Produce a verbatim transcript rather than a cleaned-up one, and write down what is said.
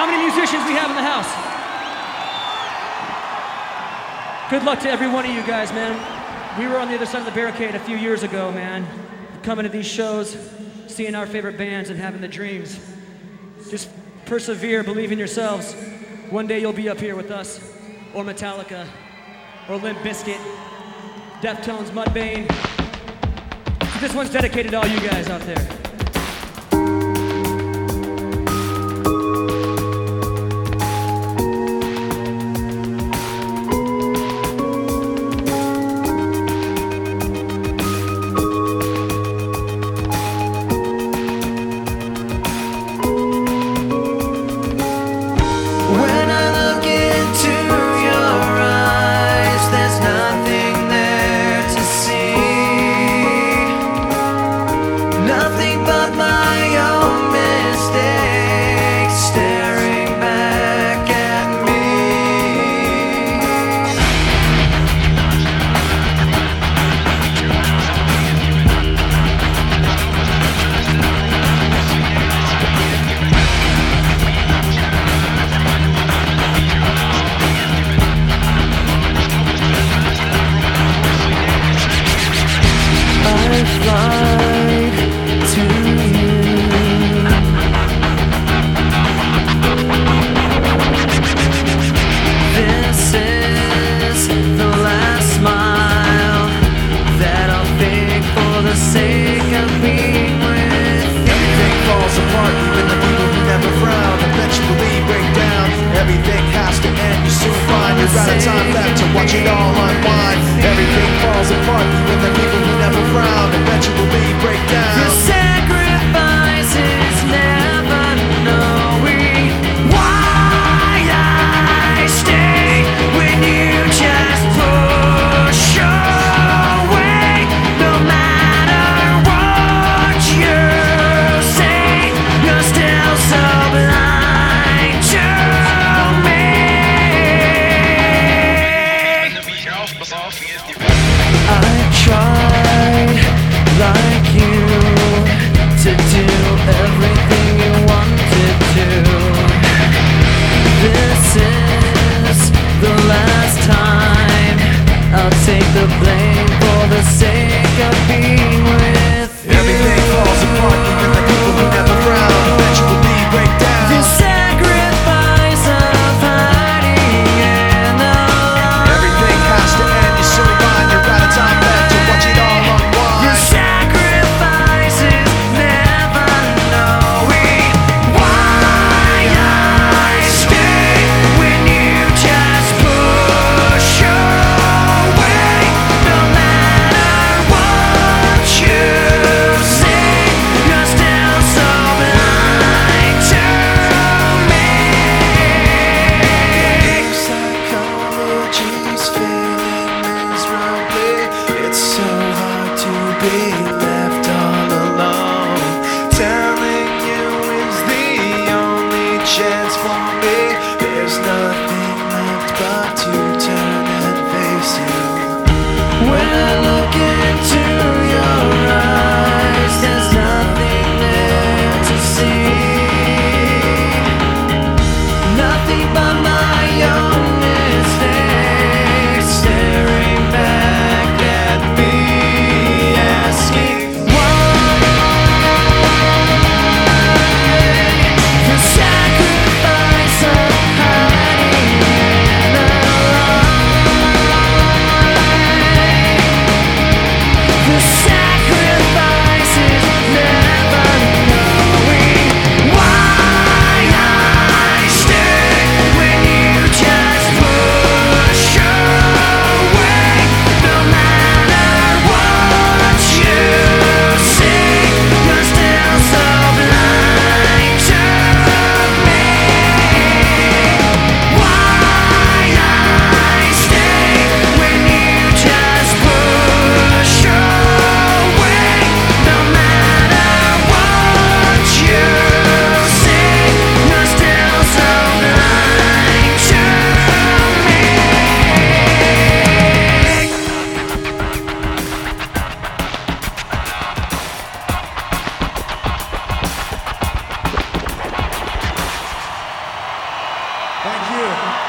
many musicians we have in the house? Good luck to every one of you guys, man. We were on the other side of the barricade a few years ago, man. Coming to these shows, seeing our favorite bands and having the dreams. Just persevere, believe in yourselves. One day you'll be up here with us, or Metallica, or Limp Bizkit, Deftones, Mudvayne. This one's dedicated to all you guys out there. Nothing Thank you.